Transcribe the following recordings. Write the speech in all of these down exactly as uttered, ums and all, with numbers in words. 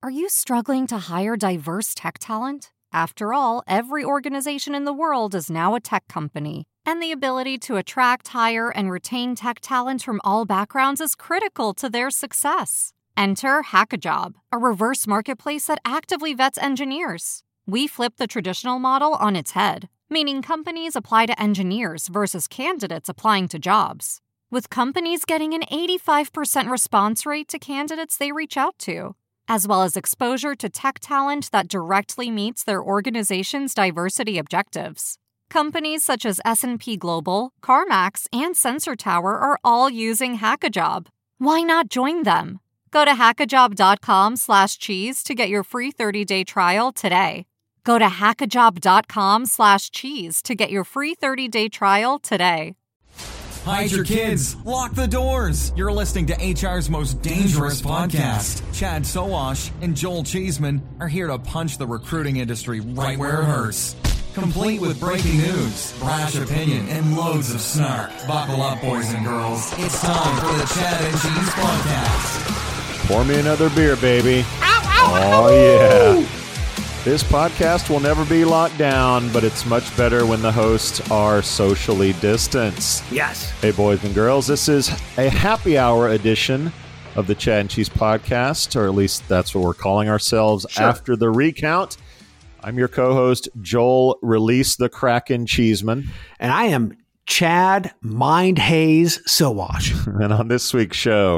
Are you struggling to hire diverse tech talent? After all, every organization in the world is now a tech company, and the ability to attract, hire, and retain tech talent from all backgrounds is critical to their success. Enter HackaJob, a reverse marketplace that actively vets engineers. We flip the traditional model on its head, meaning companies apply to engineers versus candidates applying to jobs, with companies getting an eighty-five percent response rate to candidates they reach out to, as well as exposure to tech talent that directly meets their organization's diversity objectives. Companies such as S and P Global, CarMax, and Sensor Tower are all using HackaJob. Why not join them? Go to hackajob.com slash cheese to get your free thirty-day trial today. Go to hackajob.com slash cheese to get your free thirty-day trial today. Hide your kids. Lock the doors. You're listening to H R's most dangerous podcast. Chad Sowash and Joel Cheeseman are here to punch the recruiting industry right where it hurts. Complete with breaking news, brash opinion, and loads of snark. Buckle up, boys and girls. It's time for the Chad and Cheese Podcast. Pour me another beer, baby. Ow, ow, oh, ow. yeah. This podcast will never be locked down, but it's much better when the hosts are socially distanced. Yes. Hey, boys and girls, this is a happy hour edition of the Chad and Cheese Podcast, or at least that's what we're calling ourselves Sure. after the recount. I'm your co-host, Joel Release the Kraken Cheeseman. And I am Chad Mind Haze Sowash. And on this week's show,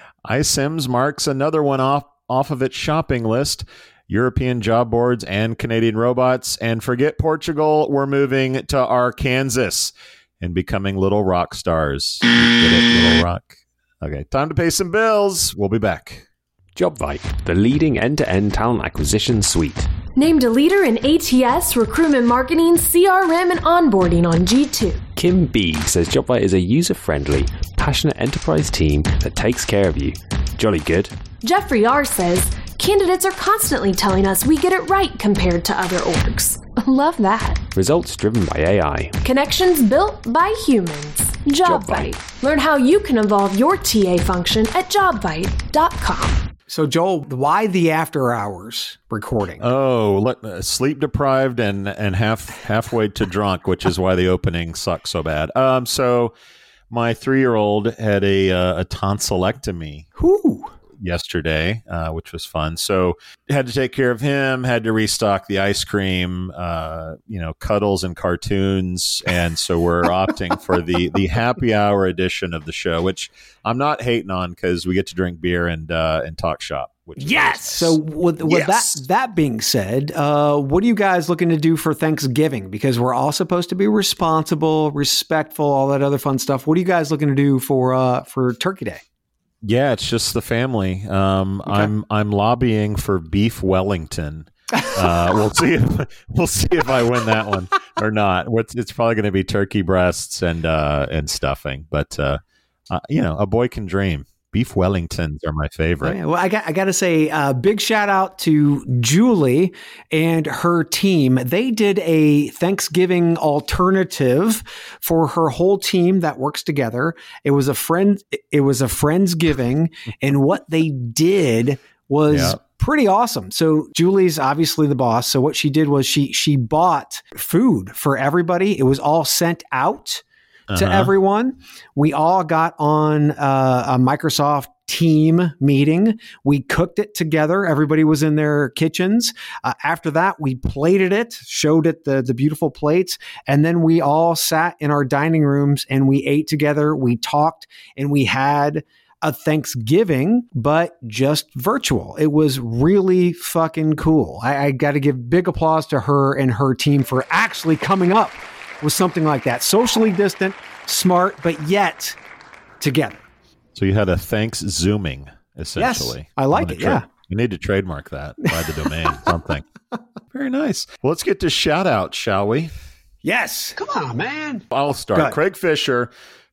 iCIMS marks another one off, off of its shopping list. European job boards and Canadian robots. And forget Portugal, we're moving to Arkansas and becoming little rock stars. Get it, Little Rock? Okay, time to pay some bills. We'll be back. JobVite, the leading end-to-end talent acquisition suite. Named a leader in A T S, recruitment marketing, C R M, and onboarding on G two. Kim B says JobVite is a user-friendly, passionate enterprise team that takes care of you. Jolly good. Jeffrey R says, candidates are constantly telling us we get it right compared to other orgs. Love that. Results driven by A I. Connections built by humans. JobVite. JobVite. Learn how you can evolve your T A function at jobvite dot com. So, Joel, why the after hours recording? Oh, let, uh, sleep deprived and and half halfway to drunk, which is why the opening sucks so bad. Um, so my three-year-old had a uh, a tonsillectomy. Who? Yesterday, uh, which was fun. So had to take care of him, had to restock the ice cream, uh, you know, cuddles and cartoons. And so we're opting for the, the happy hour edition of the show, which I'm not hating on because we get to drink beer and, uh, and talk shop. Which is Yes. nice. So with, with Yes. that that being said, uh, what are you guys looking to do for Thanksgiving? Because we're all supposed to be responsible, respectful, all that other fun stuff. What are you guys looking to do for uh, for Turkey Day? Yeah, it's just the family. Um, Okay. I'm I'm lobbying for beef Wellington. Uh, we'll see if we'll see if I win that one or not. It's, it's probably going to be turkey breasts and uh, and stuffing, but uh, uh, you know, a boy can dream. Beef Wellingtons are my favorite. Yeah, well, I got I got to say, uh, big shout out to Julie and her team. They did a Thanksgiving alternative for her whole team that works together. It was a friend. It was a Friendsgiving, and what they did was Yeah. pretty awesome. So Julie's obviously the boss. So what she did was she she bought food for everybody. It was all sent out to Uh-huh. everyone. We all got on uh, a Microsoft team meeting. We cooked it together. Everybody was in their kitchens. Uh, after that, we plated it, showed it the, the beautiful plates, and then we all sat in our dining rooms and we ate together. We talked and we had a Thanksgiving, but just virtual. It was really fucking cool. I, I got to give big applause to her and her team for actually coming up with something like that. Socially distant, smart, but yet together. So you had a thanks zooming, essentially. Yes, I like I'm it, gonna yeah. tra- You need to trademark that by the domain, something. Very nice. Well, let's get to shout out, shall we? Yes. Come on, man. I'll Go start. ahead. Craig Fisher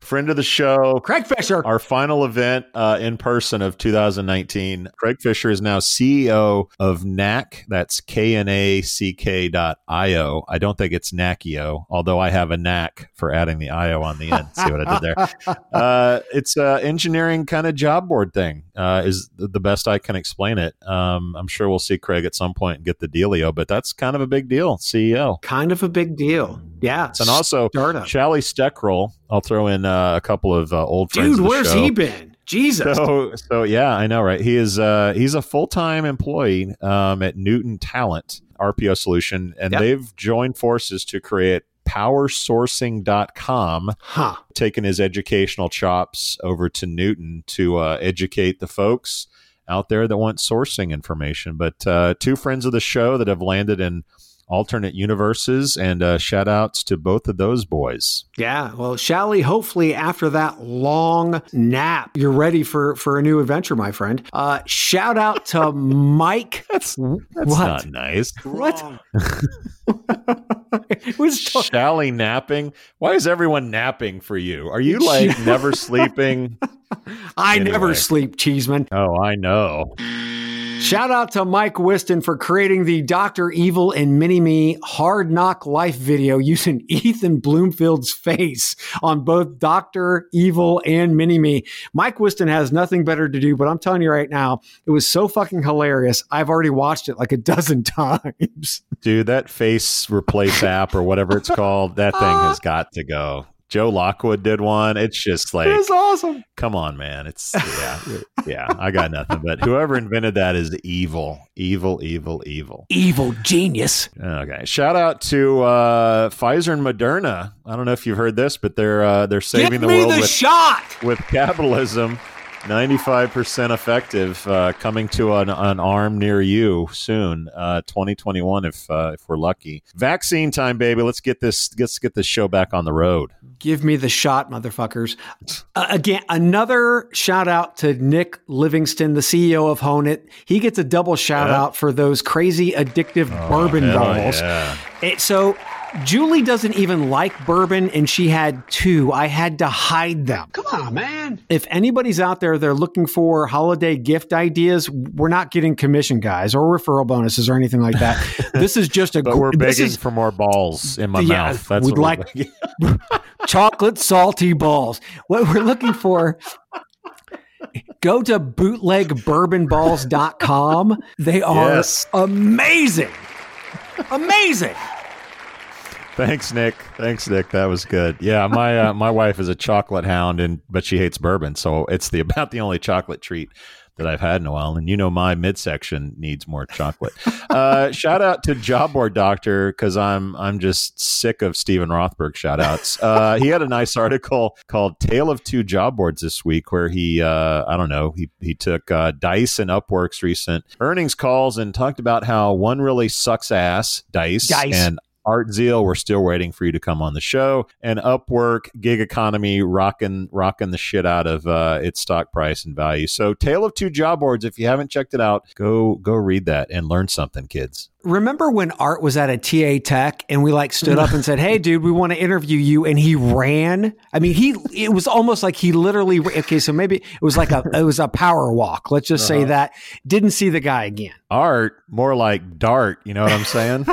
friend of the show, Craig Fisher. Our final event uh, in person of two thousand nineteen. Craig Fisher is now C E O of N A C. That's K N A C K dot I O. I don't think it's Nackio, although I have a knack for adding the I O on the end. See what I did there? Uh, it's an engineering kind of job board thing, uh, is the best I can explain it. Um, I'm sure we'll see Craig at some point and get the dealio, but that's kind of a big deal, C E O. Kind of a big deal. Yeah. And also, Startup. Shally Steckrell. I'll throw in uh, a couple of uh, old friends. Dude, of the where's show. he been? Jesus. So, so yeah, I know, right? He is. Uh, he's a full time employee um, at Newton Talent R P O solution, and Yep. they've joined forces to create power sourcing dot com, Huh. taking his educational chops over to Newton to uh, educate the folks out there that want sourcing information. But uh, two friends of the show that have landed in alternate universes, and uh, shout outs to both of those boys. Yeah. Well, Shally, hopefully after that long nap, you're ready for, for a new adventure, my friend. Uh, shout out to Mike. That's, that's what? not nice. What? It was to- Shally napping. Why is everyone napping for you? Are you like never sleeping? I Anyway. never sleep, Cheeseman. Oh, I know. Shout out to Mike Whiston for creating the Doctor Evil and Mini-Me Hard Knock Life video using Ethan Bloomfield's face on both Doctor Evil and Mini-Me. Mike Whiston has nothing better to do, but I'm telling you right now, it was so fucking hilarious. I've already watched it like a dozen times. Dude, that face replace app or whatever it's called, that thing has got to go. Joe Lockwood did one. It's just like, It was awesome. come on, man. It's, yeah, yeah, I got nothing. But whoever invented that is evil, evil, evil, evil. Evil genius. Okay. Shout out to uh, Pfizer and Moderna. I don't know if you've heard this, but they're uh, they're saving Give the me world the with, shot. with capitalism. ninety-five percent effective, uh, coming to an, an arm near you soon, uh, twenty twenty-one if uh, if we're lucky. Vaccine time, baby. Let's get this let's get this show back on the road. Give me the shot, motherfuckers. Uh, again, another shout out to Nick Livingston, the C E O of Honeit. He gets a double shout Yeah. out for those crazy addictive bourbon hell balls. yeah. It- so Julie doesn't even like bourbon, and she had two. I had to hide them. Come on, man. If anybody's out there, they're looking for holiday gift ideas, we're not getting commission, guys, or referral bonuses or anything like that. This is just a But we're this begging is- for more balls in my Yeah, mouth. That's we'd what we're like- begging. chocolate salty balls. What we're looking for, go to bootleg bourbon balls dot com. They are Yes. amazing. Amazing. Thanks, Nick. Thanks, Nick. That was good. Yeah, my uh, my wife is a chocolate hound, and but she hates bourbon, so it's the about the only chocolate treat that I've had in a while. And you know, my midsection needs more chocolate. Uh, shout out to Job Board Doctor, because I'm I'm just sick of Steven Rothberg shout outs. Uh, he had a nice article called "Tale of Two Job Boards" this week, where he uh, I don't know he he took uh, Dice and Upwork's recent earnings calls and talked about how one really sucks ass, Dice, Dice. and Art Zeal, we're still waiting for you to come on the show. And Upwork, gig economy, rocking rocking the shit out of uh, its stock price and value. So, Tale of Two Job Boards. If you haven't checked it out, go go read that and learn something, kids. Remember when Art was at a T A Tech and we like stood up and said, "Hey, dude, we want to interview you," and he ran? I mean, he it was almost like he literally. Okay, so maybe it was like a it was a power walk. Let's just say that. Didn't see the guy again. Art, more like Dart. You know what I'm saying?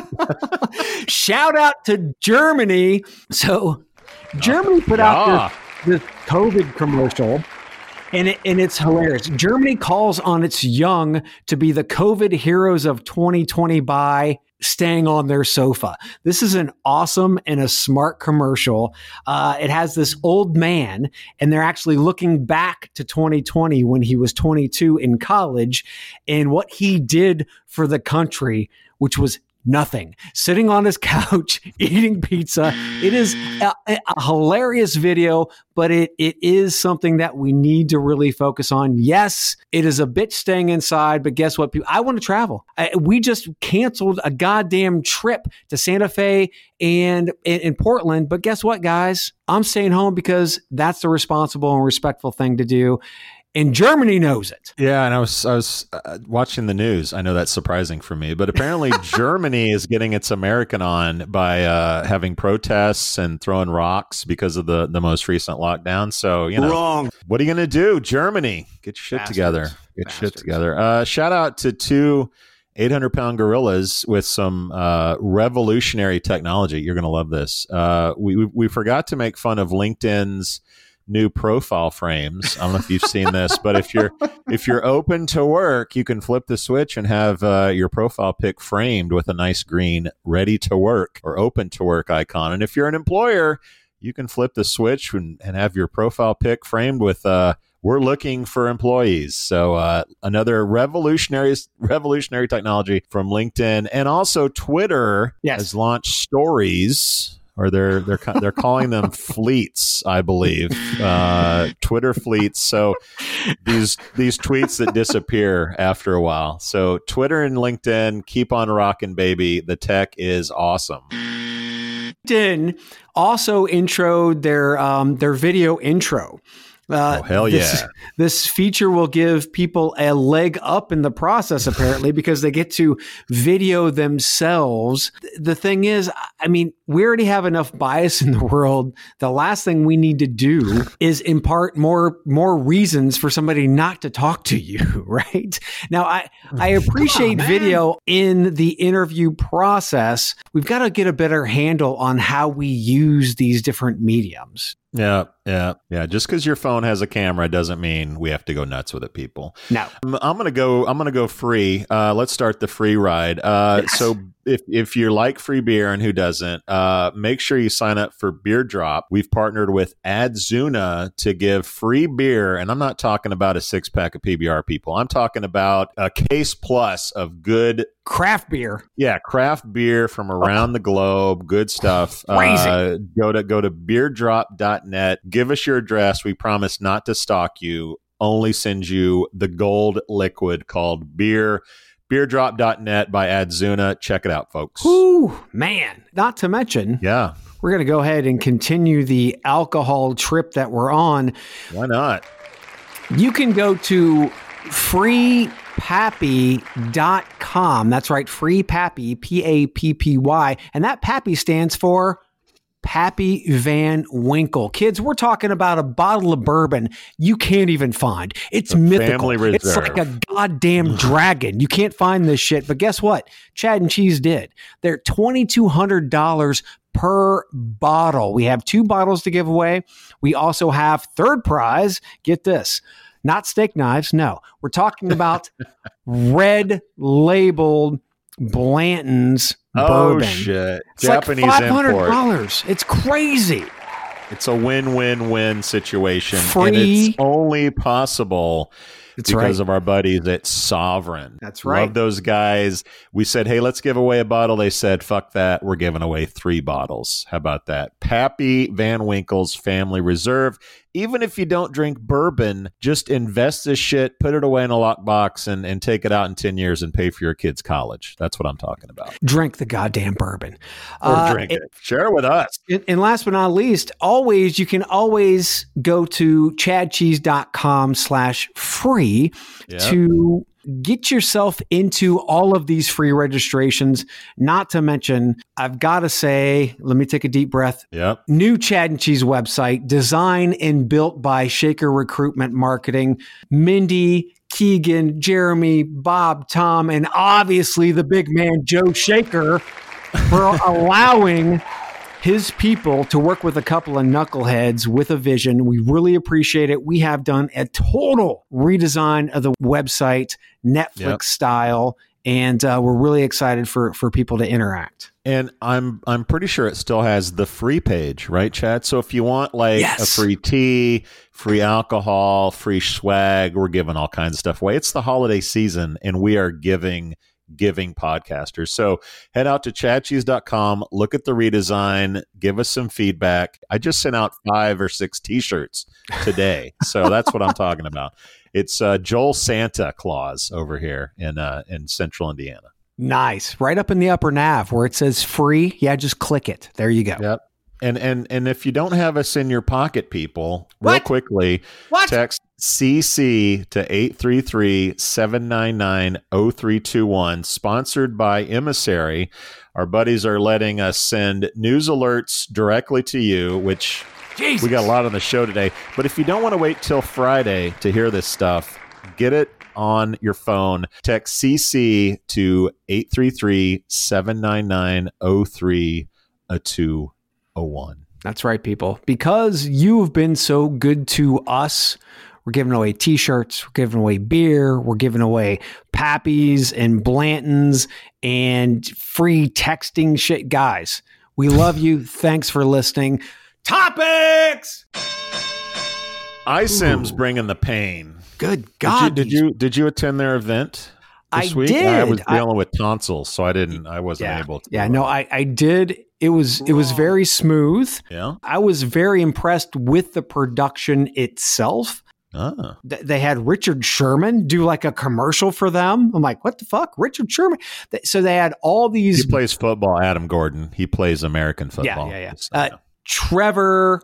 Shout out to Germany. So Germany put out Yeah. this, this COVID commercial, and it, and it's hilarious. Germany calls on its young to be the COVID heroes of twenty twenty by staying on their sofa. This is an awesome and a smart commercial. Uh, it has this old man, and they're actually looking back to twenty twenty when he was twenty-two in college and what he did for the country, which was nothing. Sitting on his couch, eating pizza. It is a, a hilarious video, but it it is something that we need to really focus on. Yes, it is a bitch staying inside, but guess what? People, I want to travel. I, we just canceled a goddamn trip to Santa Fe and in, in Portland, but guess what, guys? I'm staying home because that's the responsible and respectful thing to do. and Germany knows it. Yeah, and I was I was uh, watching the news. I know that's surprising for me, but apparently Germany is getting its American on by uh, having protests and throwing rocks because of the, the most recent lockdown. So, you know, Wrong. What are you going to do, Germany? Get your shit Bastards. together. Get Bastards. your shit together. Uh, shout out to two eight hundred pound gorillas with some uh, revolutionary technology. You're going to love this. Uh, we, we we forgot to make fun of LinkedIn's new profile frames. I don't know if you've seen this, but if you're if you're open to work, you can flip the switch and have uh, your profile pic framed with a nice green ready to work or open to work icon. And if you're an employer, you can flip the switch and, and have your profile pic framed with uh, we're looking for employees. So uh, another revolutionary revolutionary technology from LinkedIn. And also Twitter Yes. has launched stories, or they're they're they're calling them fleets, I believe. Uh, Twitter fleets. So these these tweets that disappear after a while. So Twitter and LinkedIn, keep on rocking, baby. The tech is awesome. LinkedIn also introed their um, their video intro. Uh, Oh, hell this, yeah. This feature will give people a leg up in the process, apparently, because they get to video themselves. The thing is, I mean, we already have enough bias in the world. The last thing we need to do is impart more more reasons for somebody not to talk to you, right? Now, I, I appreciate video in the interview process. We've got to get a better handle on how we use these different mediums. Yeah, yeah, yeah. Just because your phone has a camera doesn't mean we have to go nuts with it, people. No. I'm, I'm gonna go. I'm gonna go free. Uh, let's start the free ride. Uh, Yes. So if if you like free beer, and who doesn't, uh, make sure you sign up for Beer Drop. We've partnered with Adzuna to give free beer, and I'm not talking about a six pack of P B R, people. I'm talking about a case plus of good. Craft beer. Yeah, craft beer from around the globe, good stuff. Crazy. Uh, go to go to beer drop dot net. Give us your address. We promise not to stalk you. Only send you the gold liquid called beer. beer drop dot net by Adzuna. Check it out, folks. Whew, man. Not to mention, Yeah, we're going to go ahead and continue the alcohol trip that we're on. why not? You can go to free pappy dot com. That's right, Free Pappy, P A P P Y. And that Pappy stands for Pappy Van Winkle. Kids, we're talking about a bottle of bourbon you can't even find. It's A mythical. family It's reserve. like a goddamn dragon. You can't find this shit. But guess what? Chad and Cheese did. They're twenty-two hundred dollars per bottle. We have two bottles to give away. We also have third prize. Get this. Not steak knives. No, we're talking about red labeled Blanton's Oh bourbon. shit! It's Japanese like five hundred import. dollars. It's crazy. It's a win-win-win situation, and Free. it's only possible That's because right. of our buddies at Sovereign. That's right. Love those guys. We said, hey, let's give away a bottle. They said, fuck that. We're giving away three bottles. How about that? Pappy Van Winkle's Family Reserve. Even if you don't drink bourbon, just invest this shit, put it away in a lockbox, and, and take it out in ten years and pay for your kids' college. That's what I'm talking about. Drink the goddamn bourbon. Or Uh, drink it. Share it with us. And, and last but not least, always, you can always go to chadcheese.com slash free Yep. to get yourself into all of these free registrations. Not to mention, I've got to say, let me take a deep breath. Yep. New Chad and Cheese website, designed and built by Shaker Recruitment Marketing. Mindy, Keegan, Jeremy, Bob, Tom, and obviously the big man, Joe Shaker, for allowing his people to work with a couple of knuckleheads with a vision. We really appreciate it. We have done a total redesign of the website, Netflix Yep. style, and uh, we're really excited for for people to interact. And I'm I'm pretty sure it still has the free page, right, Chad? So if you want like Yes. a free tea, free alcohol, free swag, we're giving all kinds of stuff away. It's the holiday season, and we are giving giving podcasters. So head out to chad cheese dot com, look at the redesign, give us some feedback. I just sent out five or six t-shirts today. So that's what I'm talking about. It's uh, Joel Santa Claus over here in uh, in central Indiana. Nice. Right up in the upper nav where it says free. Yeah, just click it. There you go. Yep. And and and if you don't have us in your pocket, people, real What? quickly, What? text C C to eight three three, seven nine nine, zero three two one, sponsored by Emissary. Our buddies are letting us send news alerts directly to you, which Jesus. we got a lot on the show today. But if you don't want to wait till Friday to hear this stuff, get it on your phone. Text C C to eight three three, seven nine nine, zero three two one. That's right, people. Because you have been so good to us, we're giving away T-shirts, we're giving away beer, we're giving away Pappies and Blantons and free texting shit. Guys, we love you. Thanks for listening. Topics! iSims bringing the pain. Good God. Did you, did you did you attend their event this I week? did. I was I- dealing with tonsils, so I didn't. I wasn't yeah, able to. Yeah, no, I, I did. It was it was very smooth. Yeah. I was very impressed with the production itself. Ah. Th- They had Richard Sherman do like a commercial for them. I'm like, what the fuck? Richard Sherman. Th- So they had all these. He plays football. Adam Gordon. He plays American Yeah, football. yeah, yeah. Just, Uh, uh, Trevor,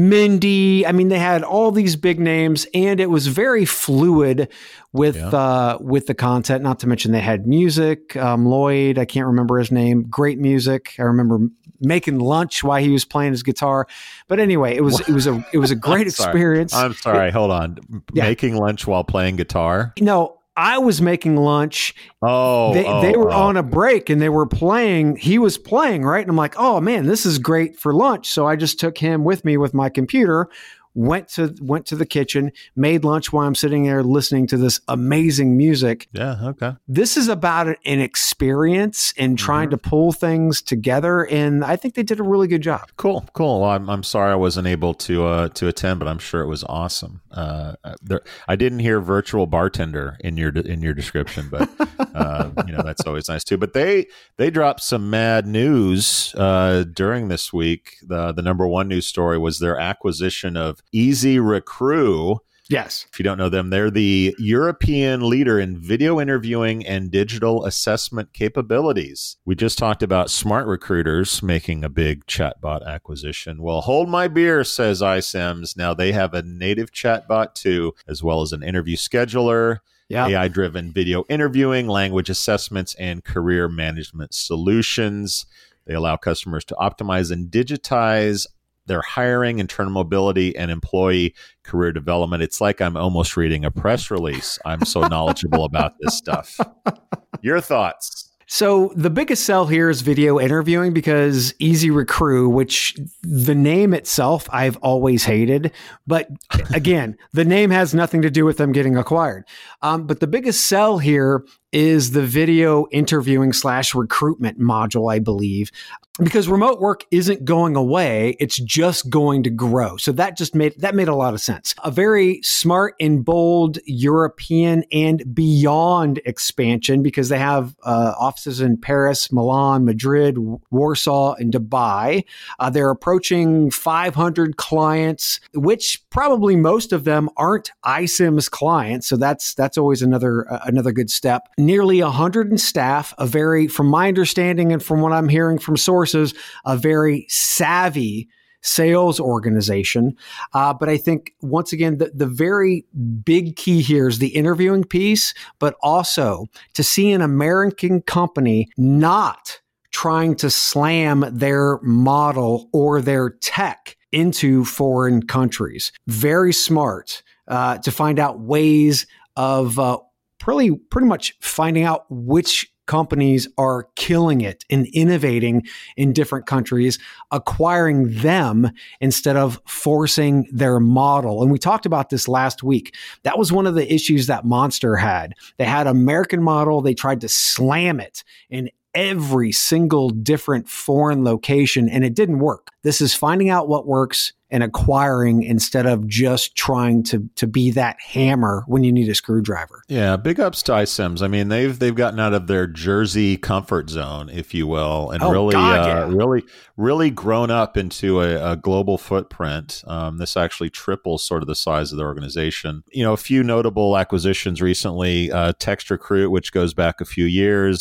Mindy. I mean, they had all these big names, and it was very fluid with Yeah. uh, with the content. Not to mention they had music. Um, Lloyd, I can't remember his name. Great music. I remember making lunch while he was playing his guitar. But anyway, it was it was a it was a great I'm sorry. experience. I'm sorry. Hold on. Yeah. Making lunch while playing guitar. No, I was making lunch. Oh, they, oh, they were oh. on a break and they were playing. He was playing, right? And I'm like, oh man, this is great for lunch. So I just took him with me with my computer, went to went to the kitchen, made lunch while I'm sitting there listening to this amazing music. Yeah. Okay. This is about an experience and trying to pull things together. And I think they did a really good job. Cool. Cool. Well, I'm I'm sorry I wasn't able to uh, to attend, but I'm sure it was awesome. Uh, there, I didn't hear virtual bartender in your in your description, but uh, you know that's always nice too. But they they dropped some mad news uh, during this week. The the number one news story was their acquisition of Easy Recruit. Yes. If you don't know them, they're the European leader in video interviewing and digital assessment capabilities. We just talked about Smart Recruiters making a big chatbot acquisition. Well, hold my beer, says iSims. Now they have a native chatbot too, as well as an interview scheduler, Yeah. A I-driven video interviewing, language assessments, and career management solutions. They allow customers to optimize and digitize their hiring, internal mobility, and employee career development. It's like I'm almost reading a press release. I'm so knowledgeable about this stuff. Your thoughts? So the biggest sell here is video interviewing because Easy Recruit, which the name itself I've always hated, but again, the name has nothing to do with them getting acquired. Um, but the biggest sell here is the video interviewing slash recruitment module, I believe, because remote work isn't going away. It's just going to grow. So that just made, that made a lot of sense. A very smart and bold European and beyond expansion because they have uh, offices in Paris, Milan, Madrid, Warsaw, and Dubai. Uh, they're approaching five hundred clients, which probably most of them aren't iSims clients. So that's, that's always another, uh, another good step. Nearly one hundred in staff, a very, from my understanding and from what I'm hearing from sources, a very savvy sales organization. Uh, but I think, once again, the, the very big key here is the interviewing piece, but also to see an American company not trying to slam their model or their tech into foreign countries. Very smart uh, to find out ways of uh, Pretty, pretty much finding out which companies are killing it and innovating in different countries, acquiring them instead of forcing their model. And we talked about this last week. That was one of the issues that Monster had. They had an American model. They tried to slam it in every single different foreign location, and it didn't work. This is finding out what works and acquiring instead of just trying to to be that hammer when you need a screwdriver. Yeah, big ups to iSims. I mean, they've they've gotten out of their Jersey comfort zone, if you will, and Oh, really, God, uh, yeah. really, really grown up into a, a global footprint. Um, this actually triples sort of the size of the organization. You know, a few notable acquisitions recently: uh, Text Recruit, which goes back a few years.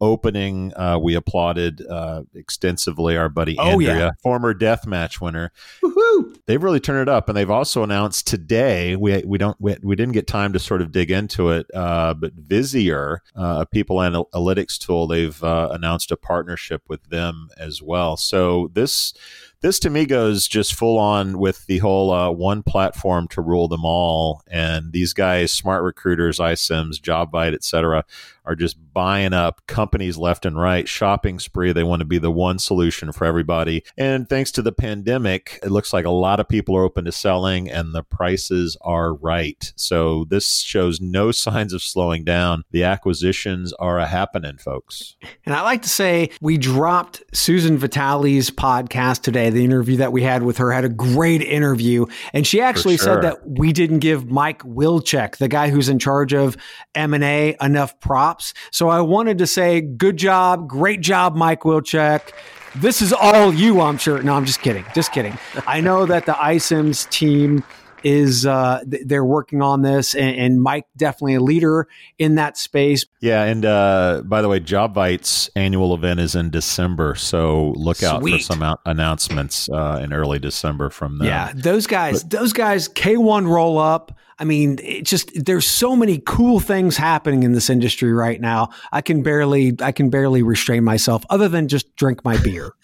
opening. Uh, we applauded uh, extensively our buddy Oh, Andrea, yeah. former deathmatch winner. Woohoo! They've really turned it up, and they've also announced today. We we don't we, we didn't get time to sort of dig into it, uh, but Visier, uh, a people analytics tool, they've uh, announced a partnership with them as well. So this. This to me goes just full on with the whole uh, one platform to rule them all. And these guys, Smart Recruiters, iCIMS, JobVite, et cetera, are just buying up companies left and right, shopping spree. They want to be the one solution for everybody. And thanks to the pandemic, it looks like a lot of people are open to selling and the prices are right. So this shows no signs of slowing down. The acquisitions are a happening, folks. And I like to say we dropped Susan Vitale's podcast today. The interview that we had with her had a great interview. And she actually For sure. said that we didn't give Mike Wilczek, the guy who's in charge of M and A, enough props. So I wanted to say, good job. Great job, Mike Wilczek. This is all you, I'm sure. No, I'm just kidding. Just kidding. I know that the iCIMS team is uh, th- they're working on this, and, and Mike definitely a leader in that space. Yeah, and uh, by the way, JobVite's annual event is in December, so look out Sweet. for some out- announcements uh, in early December from them. Yeah, those guys, but, those guys, K one roll up. I mean, it just there's so many cool things happening in this industry right now. I can barely, I can barely restrain myself, other than just drink my beer.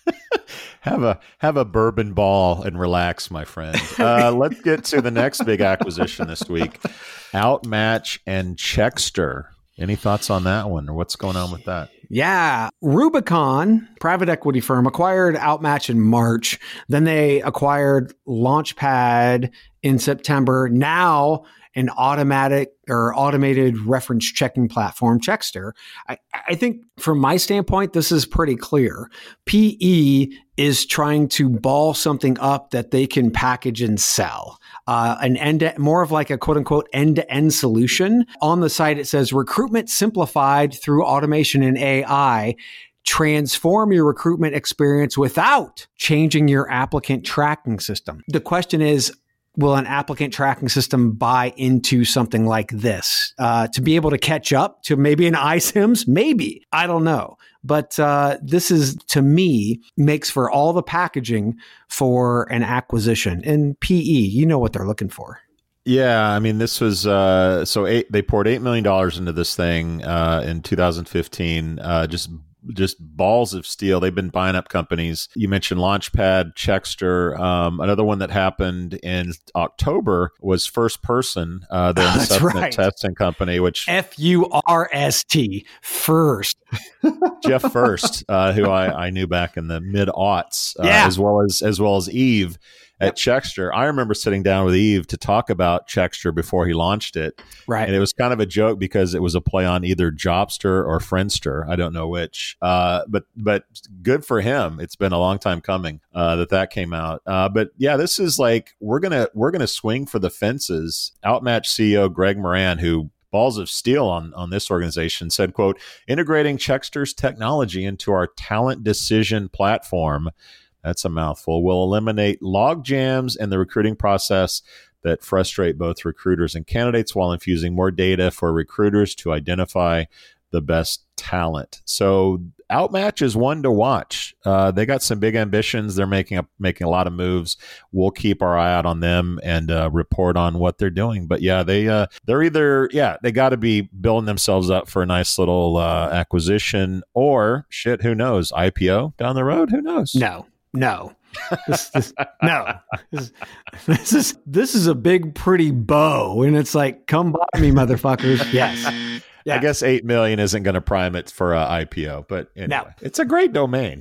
Have a have a bourbon ball and relax, my friend. Uh, let's get to the next big acquisition this week: Outmatch and Checkster. Any thoughts on that one, or what's going on with that? Yeah. Rubicon, private equity firm, acquired Outmatch in March. Then they acquired Launchpad in September. Now an automatic or automated reference checking platform, Checkster. I, I think from my standpoint, this is pretty clear. P E is trying to ball something up that they can package and sell. Uh, an end, more of like a quote unquote end to end solution. On the site, it says recruitment simplified through automation and A I. Transform your recruitment experience without changing your applicant tracking system. The question is, will an applicant tracking system buy into something like this uh, to be able to catch up to maybe an iCIMS? Maybe. I don't know. But uh, this is, to me, makes for all the packaging for an acquisition. And P E, you know what they're looking for. Yeah, I mean, this was uh, so eight, they poured eight million dollars into this thing uh, in two thousand fifteen. Uh, just just balls of steel. They've been buying up companies. You mentioned Launchpad, Checkster. Um, another one that happened in October was First Person, uh, the That's assessment right. testing company, which F U R S T, First. Jeff First, uh, who I, I knew back in the mid aughts, uh, Yeah. as well as as well as Eve at Checkster. I remember sitting down with Eve to talk about Checkster before he launched it. Right. And it was kind of a joke because it was a play on either Jobster or Friendster. I don't know which. Uh, but but good for him. It's been a long time coming uh, that that came out. Uh, but yeah, this is like we're gonna we're gonna swing for the fences. Outmatch C E O Greg Moran, who balls of steel on, on this organization, said, quote, integrating Checkster's technology into our talent decision platform, that's a mouthful, will eliminate log jams in the recruiting process that frustrate both recruiters and candidates while infusing more data for recruiters to identify the best talent. So Outmatch is one to watch. Uh, they got some big ambitions. They're making a, making a lot of moves. We'll keep our eye out on them and uh, report on what they're doing. But yeah, they uh, they're either yeah they got to be building themselves up for a nice little uh, acquisition, or shit, who knows, I P O down the road? Who knows? No, no. This, this, no, this, this is this is a big, pretty bow, and it's like, come by me, motherfuckers. Yes, yeah. I guess eight million isn't going to prime it for a I P O, but anyway, No. it's a great domain.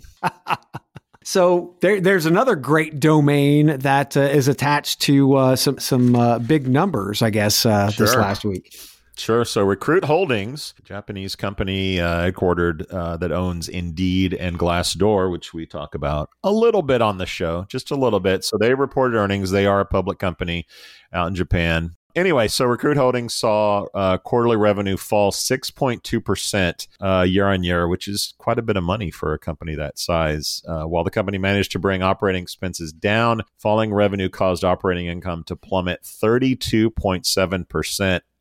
So there, there's another great domain that uh, is attached to uh, some some uh, big numbers, I guess, uh, this Sure. last week. Sure. So Recruit Holdings, Japanese company uh, headquartered uh, that owns Indeed and Glassdoor, which we talk about a little bit on the show, just a little bit. So they reported earnings. They are a public company out in Japan. Anyway, so Recruit Holdings saw uh, quarterly revenue fall six point two percent uh, year on year, which is quite a bit of money for a company that size. Uh, while the company managed to bring operating expenses down, falling revenue caused operating income to plummet thirty-two point seven percent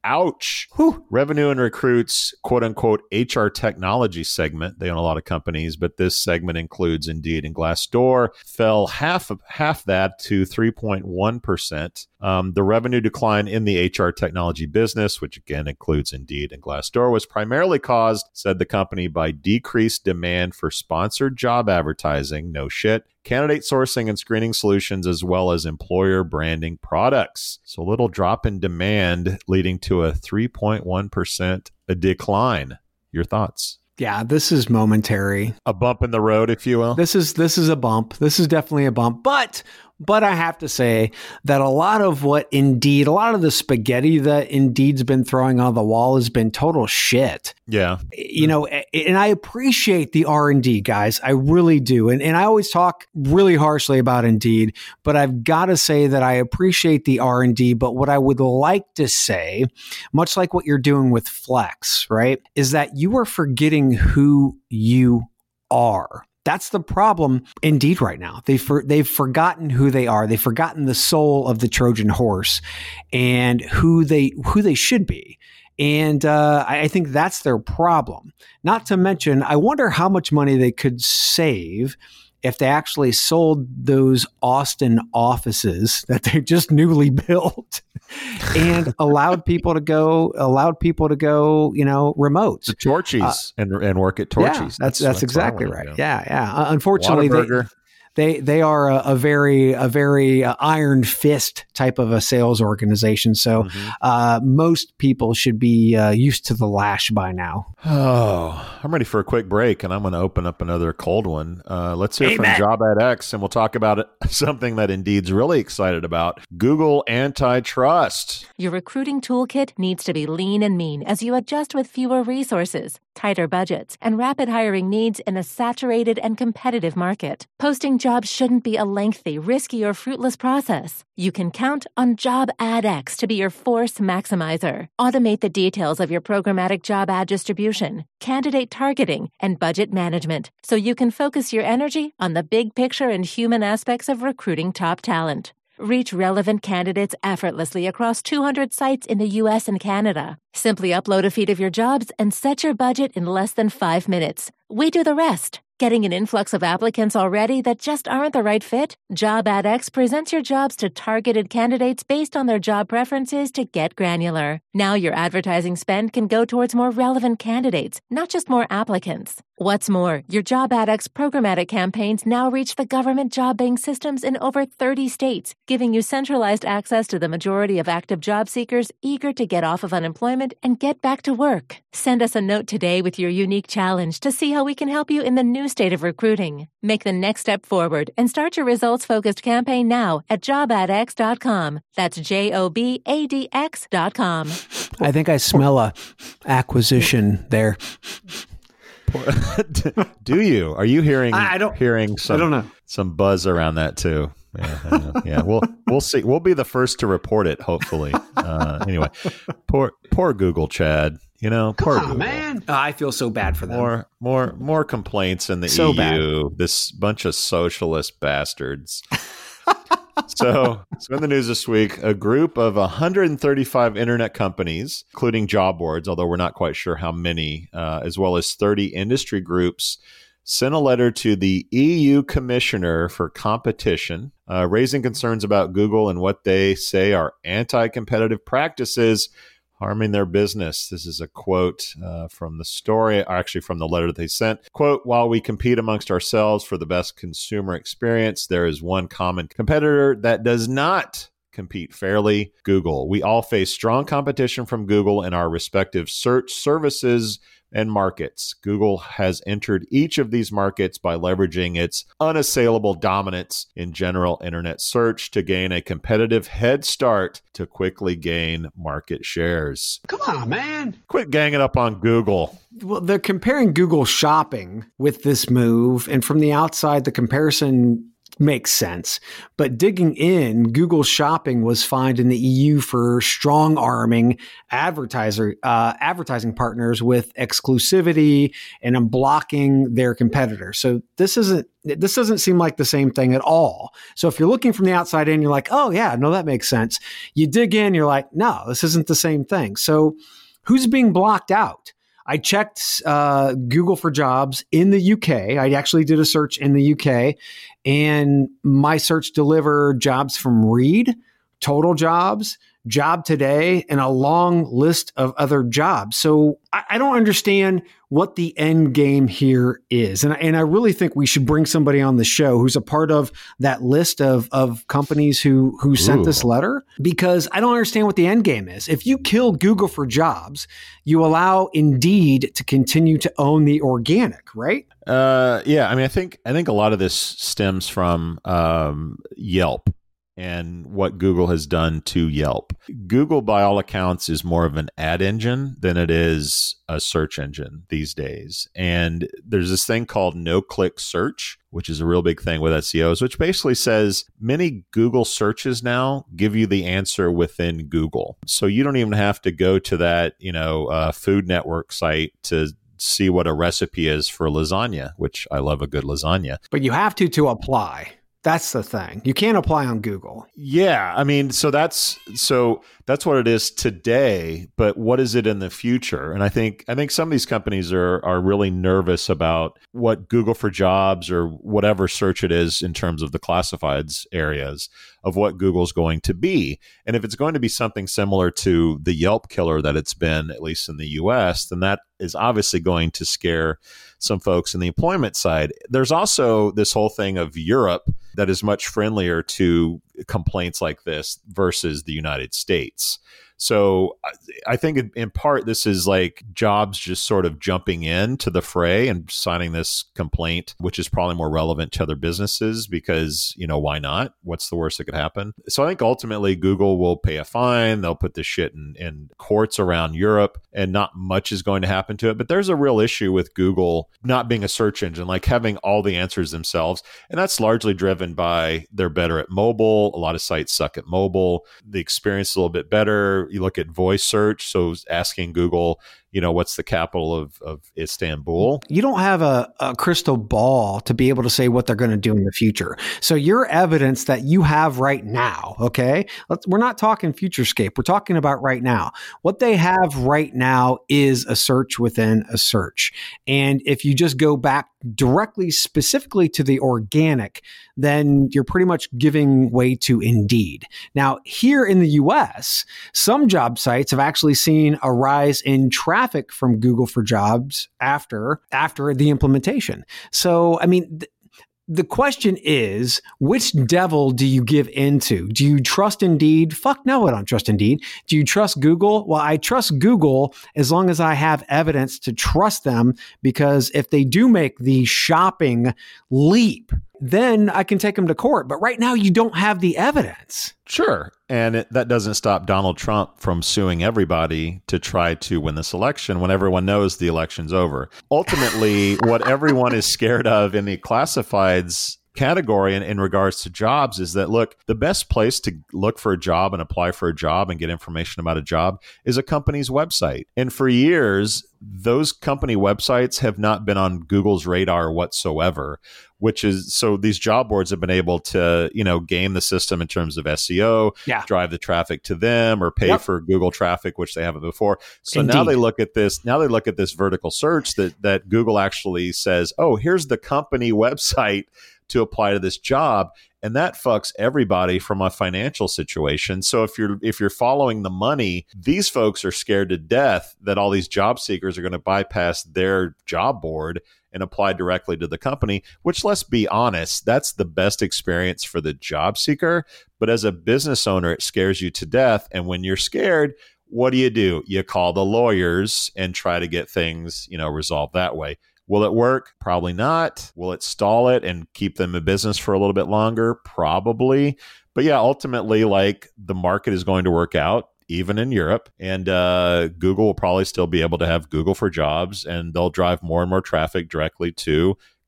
Ouch. Whew. Revenue and Recruit's quote-unquote H R technology segment, they own a lot of companies, but this segment includes Indeed and Glassdoor, fell half of half that to three point one percent. Um, the revenue decline in the H R technology business, which again includes Indeed and Glassdoor, was primarily caused, said the company, by decreased demand for sponsored job advertising, no shit, candidate sourcing and screening solutions, as well as employer branding products. So a little drop in demand leading to a three point one percent decline. Your thoughts? Yeah, this is momentary. A bump in the road, if you will. This is this is a bump. This is definitely a bump. But but I have to say that a lot of what Indeed, a lot of the spaghetti that Indeed's been throwing on the wall has been total shit. Yeah. You know, and I appreciate the R and D, guys. I really do. And and I always talk really harshly about Indeed, but I've got to say that I appreciate the R and D. But what I would like to say, much like what you're doing with Flex, right, is that you are forgetting who you are. That's the problem, Indeed, right now. They've for, they've forgotten who they are. They've forgotten the soul of the Trojan horse and who they who they should be. And uh, I think that's their problem. Not to mention, I wonder how much money they could save if they actually sold those Austin offices that they just newly built and allowed people to go, allowed people to go, you know, remote. The Torchies uh, and and work at Torchies. Yeah, that's that's, that's exactly right. Go. Yeah, yeah. Uh, unfortunately, they, they they are a, a very a very uh, iron fist type of a sales organization. So mm-hmm. uh, most people should be uh, used to the lash by now. Oh, I'm ready for a quick break, and I'm going to open up another cold one. Uh, let's hear Amen. from JobAdX, and we'll talk about it, something that Indeed's really excited about: Google antitrust. Your recruiting toolkit needs to be lean and mean as you adjust with fewer resources, tighter budgets, and rapid hiring needs in a saturated and competitive market. Posting jobs shouldn't be a lengthy, risky, or fruitless process. You can count on JobAdX to be your force maximizer. Automate the details of your programmatic job ad distribution, candidate targeting, and budget management so you can focus your energy on the big picture and human aspects of recruiting top talent. Reach relevant candidates effortlessly across two hundred sites in the U S and Canada. Simply upload a feed of your jobs and set your budget in less than five minutes. We do the rest. Getting an influx of applicants already that just aren't the right fit? JobAdX presents your jobs to targeted candidates based on their job preferences to get granular. Now your advertising spend can go towards more relevant candidates, not just more applicants. What's more, your JobAdX programmatic campaigns now reach the government job bank systems in over thirty states, giving you centralized access to the majority of active job seekers eager to get off of unemployment and get back to work. Send us a note today with your unique challenge to see how we can help you in the new state of recruiting. Make the next step forward and start your results-focused campaign now at job ad x dot com. That's J O B A D X dot com. I think I smell a acquisition there. Do you? Are you hearing? I don't hearing. Some, I don't know. Some buzz around that too. Yeah, I know. yeah. We'll we'll see. We'll be the first to report it. Hopefully. Uh, anyway, poor poor Google, Chad. You know, Come poor on, Google. man. Oh, I feel so bad for them. More more more complaints in the So E U. bad. This bunch of socialist bastards. So, so in the news this week, a group of one hundred thirty-five internet companies, including job boards, although we're not quite sure how many, uh, as well as thirty industry groups, sent a letter to the E U Commissioner for Competition, uh, raising concerns about Google and what they say are anti-competitive practices harming their business. This is a quote uh, from the story, or actually from the letter that they sent. Quote, while we compete amongst ourselves for the best consumer experience, there is one common competitor that does not compete fairly, Google. We all face strong competition from Google in our respective search services and markets. Google has entered each of these markets by leveraging its unassailable dominance in general internet search to gain a competitive head start to quickly gain market shares. Come on, man. Quit ganging up on Google. Well, they're comparing Google shopping with this move. And from the outside, the comparison makes sense. But digging in, Google Shopping was fined in the E U for strong arming advertiser uh, advertising partners with exclusivity and blocking their competitors. So this isn't this doesn't seem like the same thing at all. So if you're looking from the outside in, you're like, oh yeah, no, that makes sense. You dig in, you're like, no, this isn't the same thing. So who's being blocked out? I checked uh, Google for Jobs in the U K. I actually did a search in the U K, and my search delivered jobs from Reed, Total Jobs, Job Today, and a long list of other jobs. So I, I don't understand what the end game here is. And, and I really think we should bring somebody on the show who's a part of that list of, of companies who, who sent Ooh. this letter, because I don't understand what the end game is. If you kill Google for Jobs, you allow Indeed to continue to own the organic, right? Uh, yeah, I mean, I think I think a lot of this stems from um, Yelp and what Google has done to Yelp. Google, by all accounts, is more of an ad engine than it is a search engine these days. And there's this thing called no-click search, which is a real big thing with S E Os, which basically says many Google searches now give you the answer within Google. So you don't even have to go to that, you know, uh, Food Network site to see what a recipe is for lasagna, which I love a good lasagna. But you have to to apply. That's the thing. You can't apply on Google. Yeah, I mean, so that's so that's what it is today, but what is it in the future? And I think I think some of these companies are are really nervous about what Google for Jobs or whatever search it is in terms of the classifieds areas of what Google's going to be. And if it's going to be something similar to the Yelp killer that it's been, at least in the U S, then that is obviously going to scare some folks in the employment side. There's also this whole thing of Europe that is much friendlier to complaints like this versus the United States. So I think in, in part, this is like Jobs just sort of jumping in to the fray and signing this complaint, which is probably more relevant to other businesses because, you know, why not? What's the worst that could happen? So I think ultimately Google will pay a fine. They'll put this shit in, in courts around Europe and not much is going to happen to it. But there's a real issue with Google not being a search engine, like having all the answers themselves. And that's largely driven by they're better at mobile. A lot of sites suck at mobile. The experience is a little bit better. You look at voice search, so asking Google, you know, what's the capital of, of Istanbul? You don't have a, a crystal ball to be able to say what they're going to do in the future. So your evidence that you have right now, okay, Let's, we're not talking Futurescape. We're talking about right now. What they have right now is a search within a search. And if you just go back directly, specifically to the organic, then you're pretty much giving way to Indeed. Now, here in the U S, some job sites have actually seen a rise in traffic from Google for Jobs after after the implementation. So, I mean, th- the question is, which devil do you give into? Do you trust Indeed? Fuck no, I don't trust Indeed. Do you trust Google? Well, I trust Google as long as I have evidence to trust them, because if they do make the shopping leap, then I can take them to court. But right now, you don't have the evidence. Sure. And it, that doesn't stop Donald Trump from suing everybody to try to win this election when everyone knows the election's over. Ultimately, what everyone is scared of in the classifieds category in, in regards to jobs is that, look, the best place to look for a job and apply for a job and get information about a job is a company's website. And for years, those company websites have not been on Google's radar whatsoever, which is, so these job boards have been able to, you know, game the system in terms of S E O, yeah. drive the traffic to them or pay Yep. for Google traffic, which they haven't before. So Indeed. now they look at this, now they look at this vertical search that, that Google actually says, oh, here's the company website to apply to this job. And that fucks everybody from a financial situation. So if you're if you're following the money, these folks are scared to death that all these job seekers are going to bypass their job board and apply directly to the company, which, let's be honest, that's the best experience for the job seeker. But as a business owner, it scares you to death. And when you're scared, what do you do? You call the lawyers and try to get things, you know, resolved that way. Will it work? Probably not. Will it stall it and keep them in business for a little bit longer? Probably. But yeah, ultimately, like, the market is going to work out, even in Europe. And uh, Google will probably still be able to have Google for Jobs, and they'll drive more and more traffic directly to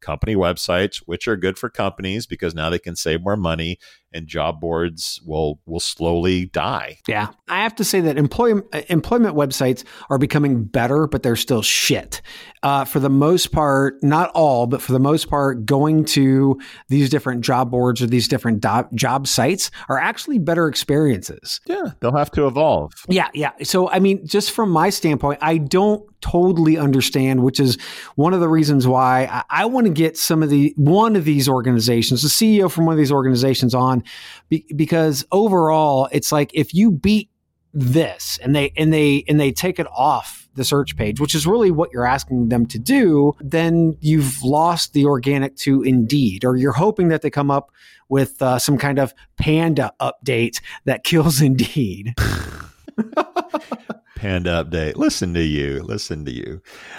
company websites, which are good for companies because now they can save more money, and job boards will will slowly die. Yeah. I have to say that employment employment websites are becoming better, but they're still shit. Uh, for the most part, not all, but for the most part, going to these different job boards or these different do- job sites are actually better experiences. Yeah, they'll have to evolve. Yeah, yeah. So, I mean, just from my standpoint, I don't totally understand, which is one of the reasons why I, I want to get some of the, one of these organizations, the C E O from one of these organizations on, be, because overall, it's like if you beat this and they, and they, and they take it off the search page, which is really what you're asking them to do, then you've lost the organic to Indeed, or you're hoping that they come up with uh, some kind of Panda update that kills Indeed. Panda update. Listen to you. Listen to you.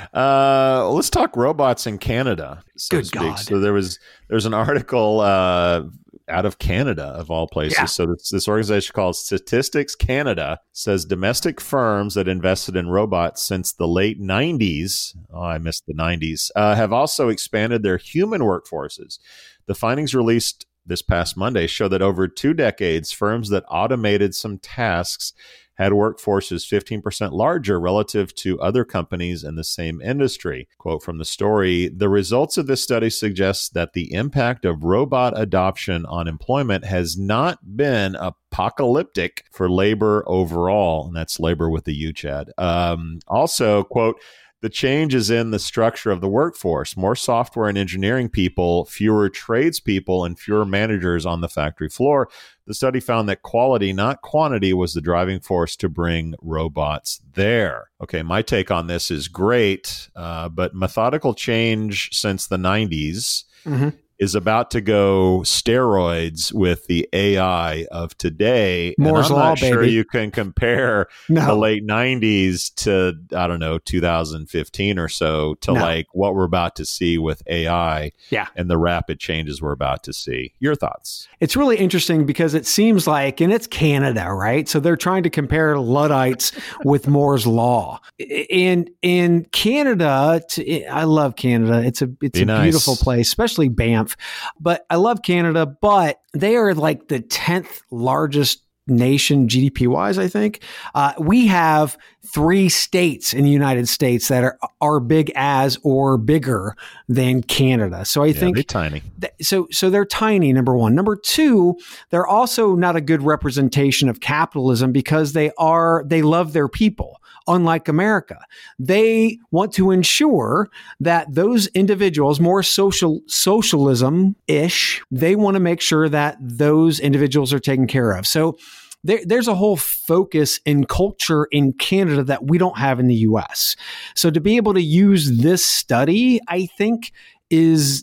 Uh, let's talk robots in Canada. So Good God. So there was there's an article uh, out of Canada, of all places. Yeah. So this, this organization called Statistics Canada says domestic firms that invested in robots since the late nineties, oh, I missed the nineties, uh, have also expanded their human workforces. The findings released this past Monday show that over two decades, firms that automated some tasks had workforces fifteen percent larger relative to other companies in the same industry. Quote from the story, the results of this study suggest that the impact of robot adoption on employment has not been apocalyptic for labor overall. And that's labor with the U, Chad. Um, also, quote, the change is in the structure of the workforce. More software and engineering people, fewer tradespeople, and fewer managers on the factory floor. The study found that quality, not quantity, was the driving force to bring robots there. Okay, my take on this is great, uh, but methodical change since the nineties mm-hmm. is about to go steroids with the A I of today. Moore's and I'm Law, not sure baby. you can compare No. the late nineties to, I don't know, two thousand fifteen or so to No. like what we're about to see with A I Yeah. and the rapid changes we're about to see. Your thoughts? It's really interesting because it seems like, and it's Canada, right? So they're trying to compare Luddites with Moore's Law. And in Canada, to, I love Canada. It's a it's Be a nice. beautiful place, especially Banff. But I love Canada, but they are like the tenth largest nation G D P wise, I think. Uh, we have three states in the United States that are are big as or bigger than Canada. So I Yeah, think they're tiny. th- so so they're tiny, number one. Number two, they're also not a good representation of capitalism because they are they love their people. Unlike America, they want to ensure that those individuals, more social socialism-ish, they want to make sure that those individuals are taken care of. So there, there's a whole focus in culture in Canada that we don't have in the U S. So to be able to use this study, I think, is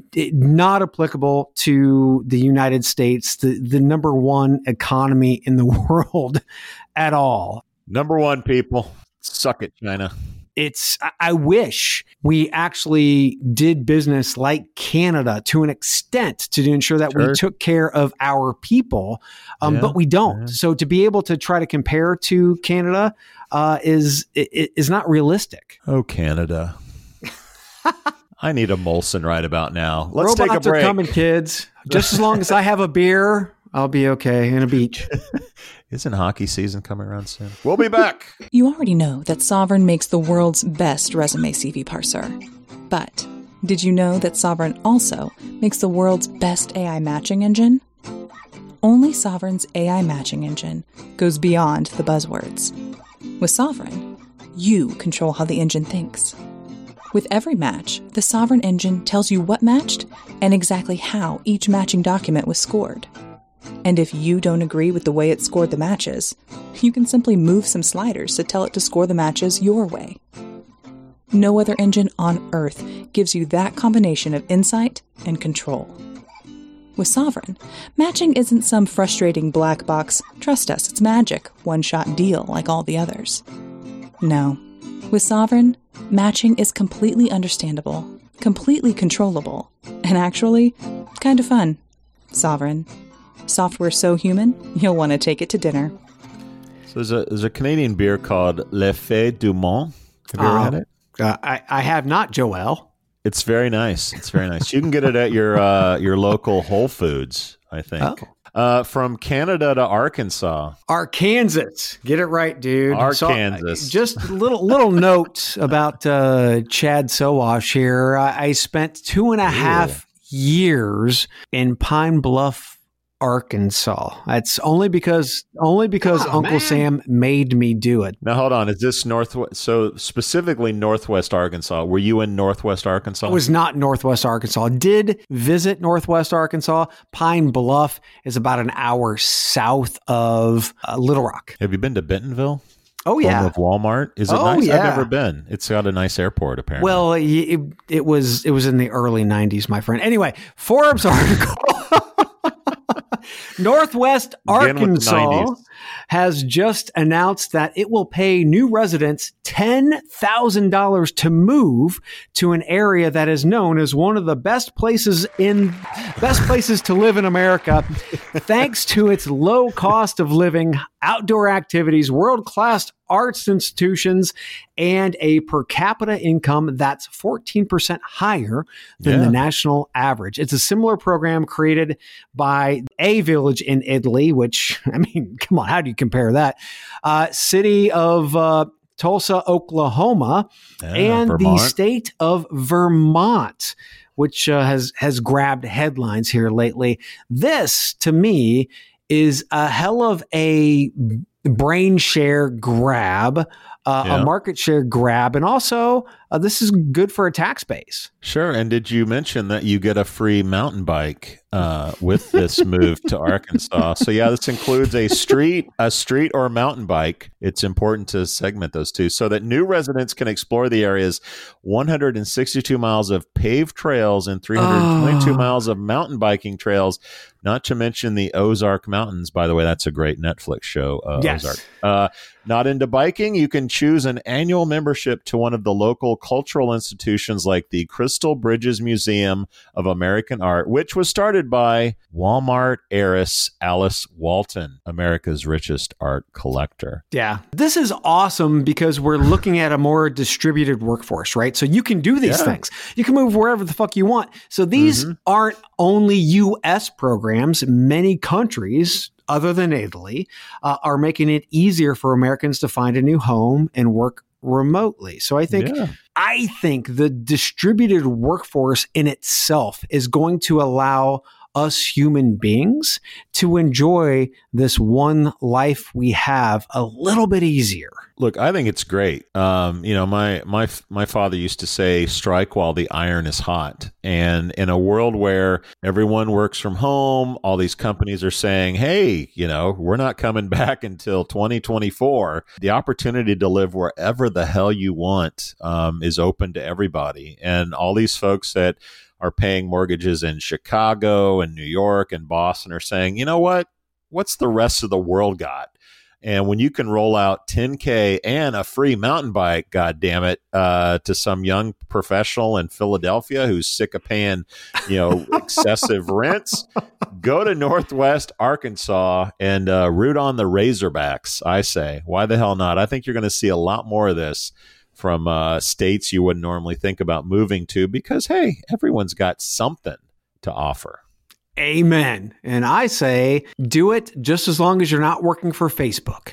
not applicable to the United States, the, the number one economy in the world at all. Number one, people. Suck it, China. It's, I wish we actually did business like Canada to an extent to ensure that Sure. we took care of our people, um, Yeah, but we don't. yeah. So to be able to try to compare to Canada uh, is is not realistic. Oh, Canada. I need a Molson right about now. Let's Robots take a break. are coming, kids. Just as long as I have a beer, I'll be okay in a beach. Isn't hockey season coming around soon? We'll be back. You already know that Sovereign makes the world's best resume C V parser. But did you know that Sovereign also makes the world's best A I matching engine? Only Sovereign's A I matching engine goes beyond the buzzwords. With Sovereign, you control how the engine thinks. With every match, the Sovereign engine tells you what matched and exactly how each matching document was scored. And if you don't agree with the way it scored the matches, you can simply move some sliders to tell it to score the matches your way. No other engine on Earth gives you that combination of insight and control. With Sovereign, matching isn't some frustrating black box, trust us, it's magic, one-shot deal like all the others. No. With Sovereign, matching is completely understandable, completely controllable, and actually, kind of fun. Sovereign. Software so human, you'll want to take it to dinner. So there's a there's a Canadian beer called L'Effet du Mont. Have you ever Um, had it? Uh, I, I have not, Joel. It's very nice. It's very nice. You can get it at your uh, your local Whole Foods, I think. Oh. Uh, from Canada to Arkansas. Arkansas. Get it right, dude. Arkansas. So, just a little little note about uh, Chad Sowash here. I, I spent two and a half years in Pine Bluff, Arkansas. That's only because only because oh, Uncle man. Sam made me do it. Now hold on, is this northwest? So specifically Northwest Arkansas. Were you in Northwest Arkansas? I was not Northwest Arkansas. Did visit Northwest Arkansas. Pine Bluff is about an hour south of uh, Little Rock. Have you been to Bentonville? Oh yeah, home of Walmart. Is it oh, nice? Yeah. I've never been. It's got a nice airport, apparently. Well, it, it was it was in the early nineties, my friend. Anyway, Forbes article. Northwest Arkansas has just announced that it will pay new residents ten thousand dollars to move to an area that is known as one of the best places in best places to live in America, thanks to its low cost of living, outdoor activities, world-class arts institutions, and a per capita income that's fourteen percent higher than yeah. the national average. It's a similar program created by a village in Italy, which, I mean, come on, how do you compare that? Uh, city of uh, Tulsa, Oklahoma, yeah, and Vermont. the state of Vermont, which uh, has, has grabbed headlines here lately. This, to me, is a hell of a brain share grab, uh, yeah. a market share grab, and also uh, this is good for a tax base. Sure. And did you mention that you get a free mountain bike uh, with this move to Arkansas? So yeah, this includes a street, a street or mountain bike. It's important to segment those two so that new residents can explore the area's one hundred sixty-two miles of paved trails and three hundred twenty-two oh. miles of mountain biking trails. Not to mention the Ozark Mountains. By the way, that's a great Netflix show. Uh, yes. Ozark. Uh, not into biking? You can choose an annual membership to one of the local cultural institutions like the Crystal Bridges Museum of American Art, which was started by Walmart heiress Alice Walton, America's richest art collector. Yeah. This is awesome because we're looking at a more distributed workforce, right? So you can do these yeah. things. You can move wherever the fuck you want. So these mm-hmm. aren't only U S programs. Many countries, other than Italy, uh, are making it easier for Americans to find a new home and work remotely. So I think yeah. I think the distributed workforce in itself is going to allow us human beings to enjoy this one life we have a little bit easier. Look, I think it's great. Um, you know, my my my father used to say, "Strike while the iron is hot." And in a world where everyone works from home, all these companies are saying, "Hey, you know, we're not coming back until twenty twenty-four." The opportunity to live wherever the hell you want um, is open to everybody, and all these folks that are paying mortgages in Chicago and New York and Boston are saying, "You know what? What's the rest of the world got?" And when you can roll out ten K and a free mountain bike, God damn it, uh, to some young professional in Philadelphia who's sick of paying, you know, excessive rents, go to Northwest Arkansas and uh, root on the Razorbacks, I say. Why the hell not? I think you're going to see a lot more of this from uh, states you wouldn't normally think about moving to because, hey, everyone's got something to offer. Amen. And I say, do it just as long as you're not working for Facebook.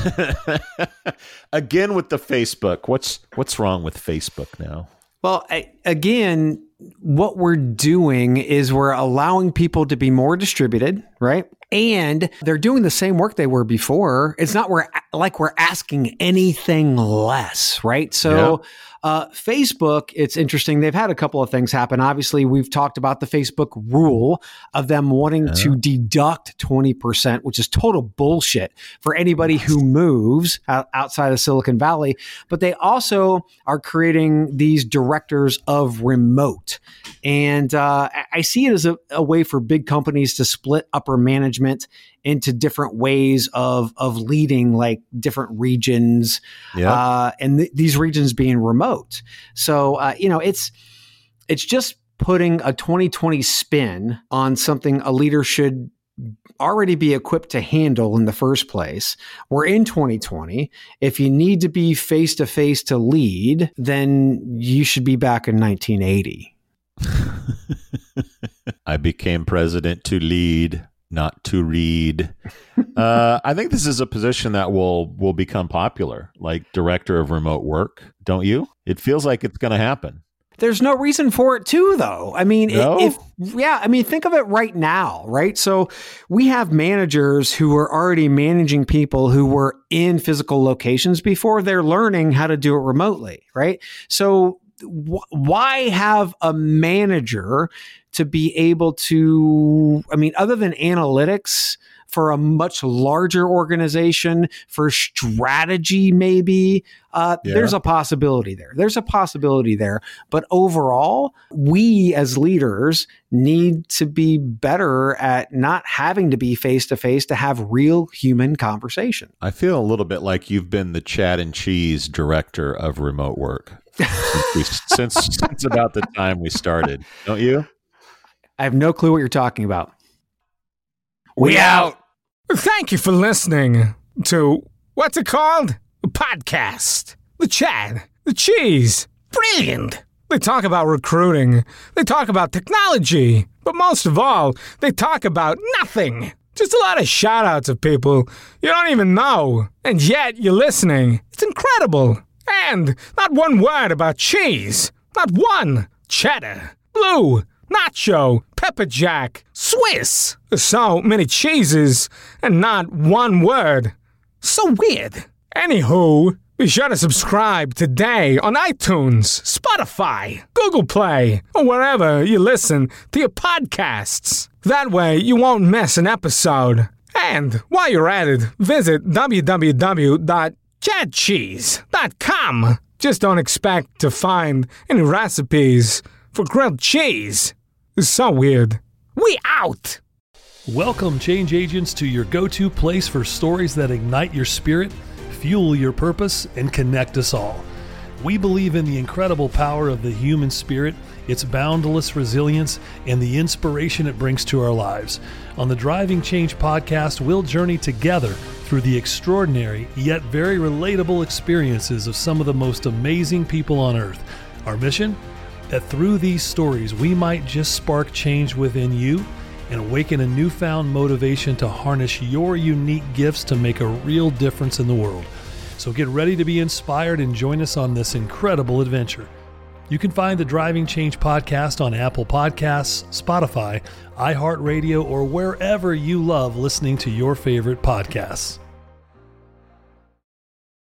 Again with the Facebook. What's what's wrong with Facebook now? Well, I, again, what we're doing is we're allowing people to be more distributed, right? And they're doing the same work they were before. It's not we're, like we're asking anything less, right? So yeah. uh, Facebook, it's interesting. They've had a couple of things happen. Obviously, we've talked about the Facebook rule of them wanting yeah. to deduct twenty percent, which is total bullshit for anybody who moves out, outside of Silicon Valley. But they also are creating these directors of remote. And uh, I see it as a, a way for big companies to split upper management into different ways of of leading, like different regions, yeah. uh, and th- these regions being remote. So uh, you know, it's it's just putting a twenty twenty spin on something a leader should already be equipped to handle in the first place. We're in twenty twenty. If you need to be face-to-face to lead, then you should be back in nineteen eighty. I became president to lead, not to read. uh, I think this is a position that will will become popular, like director of remote work. Don't you? It feels like it's going to happen. There's no reason for it too, though. I mean, no? if, yeah, I mean, think of it right now, right? So we have managers who are already managing people who were in physical locations before. They're learning how to do it remotely, right? So wh- why have a manager to be able to, I mean, other than analytics, for a much larger organization, for strategy, maybe, uh, yeah. there's a possibility there. There's a possibility there. But overall, we as leaders need to be better at not having to be face-to-face to have real human conversation. I feel a little bit like you've been the Chad and Cheese director of remote work since, we, since, since about the time we started. Don't you? I have no clue what you're talking about. We out. Thank you for listening to, what's it called? A podcast. The Chad. The Cheese. Brilliant. They talk about recruiting. They talk about technology. But most of all, they talk about nothing. Just a lot of shout outs of people you don't even know. And yet you're listening. It's incredible. And not one word about cheese. Not one. Cheddar. Blue. Nacho, pepper jack, Swiss. So many cheeses and not one word. So weird. Anywho, be sure to subscribe today on iTunes, Spotify, Google Play, or wherever you listen to your podcasts. That way you won't miss an episode. And while you're at it, visit w w w dot chad cheese dot com. Just don't expect to find any recipes for grilled cheese. It's so weird. We out! Welcome, change agents, to your go-to place for stories that ignite your spirit, fuel your purpose, and connect us all. We believe in the incredible power of the human spirit, its boundless resilience, and the inspiration it brings to our lives. On the Driving Change podcast, we'll journey together through the extraordinary, yet very relatable experiences of some of the most amazing people on earth. Our mission? That through these stories, we might just spark change within you and awaken a newfound motivation to harness your unique gifts to make a real difference in the world. So get ready to be inspired and join us on this incredible adventure. You can find the Driving Change podcast on Apple Podcasts, Spotify, iHeartRadio, or wherever you love listening to your favorite podcasts.